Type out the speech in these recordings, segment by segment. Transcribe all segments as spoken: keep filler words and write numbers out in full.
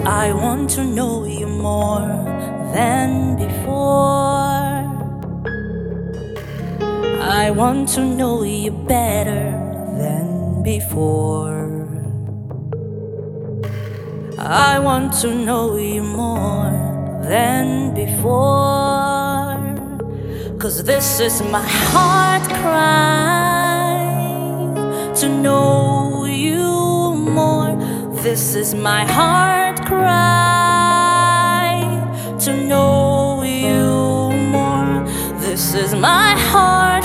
I want to know you more than before. I want to know you better than before. I want to know you more than before. 'Cause this is my heart cry, to know you more. This is my heart cry, to know you more. This is my heart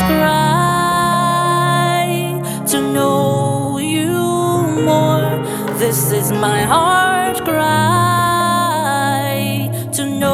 cry, to know you more. This is my heart cry, to know